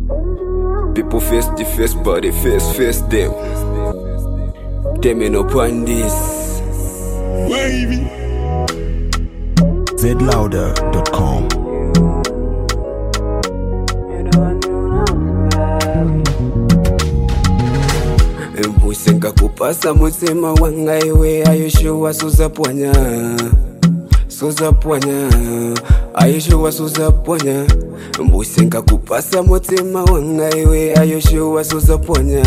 People face the face, but they face them. Them ain't up on this. zlouder.com. Mbusenga kupasa mutima wanga iwe ayeshuwa suzapwanya. Ayeshuwa suzapwanya. Mbusenga kupasa mutima wanga iwe ayeshuwa suzapwanya.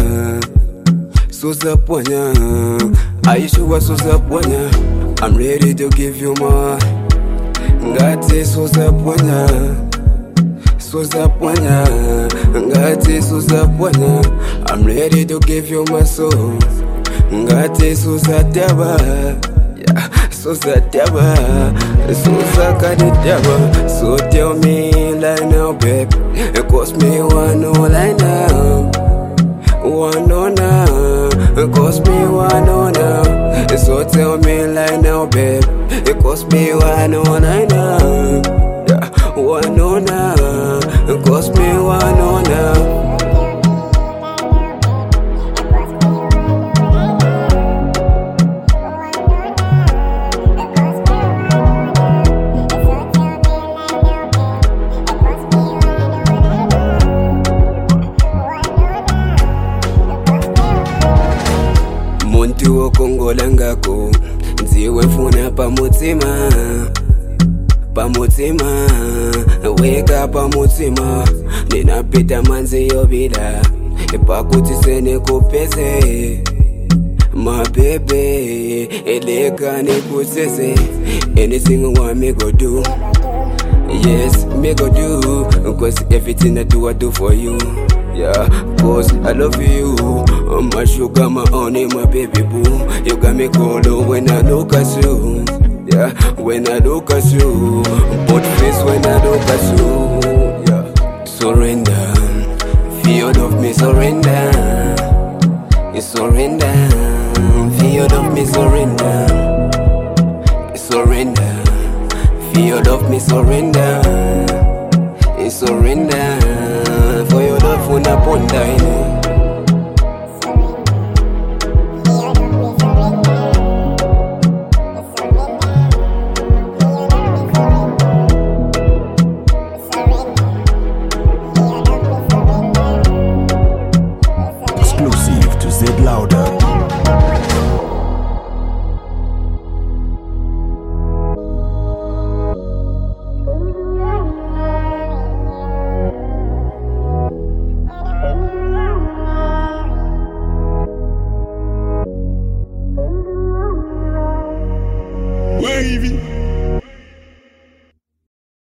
Ayeshuwa suzapwanya. I'm ready to give you more. Ngati suzapwanya. Ngati suzapwanya. I'm ready to give you my soul. Ngati suzataba. Yeah, suzataba. Suzakaditaba. So tell me like now, babe. It cost me one line now. It cost me one now. So tell me like now, babe. It cost me one line now. Yeah, one now. It cost me one now. Muntu okongola ngako nziwe funa pamutima weka pamutima ninapita manzi yobila epakuti sene kupese mabebe eleka nikusese. Anything you want me go do. Yes, me go do. Cause everything I do for you. Yeah, cause I love you. My sugar, my honey, my baby boo. You got me cold when I look at you. Yeah, when I look at you. Put face when I look at you. Yeah, surrender. Feel of me, surrender. You surrender. Feel of me, surrender. Surrender. Feel of me, surrender. Surrender. For your love when I ponder. Exclusive to zlouder. Wavy.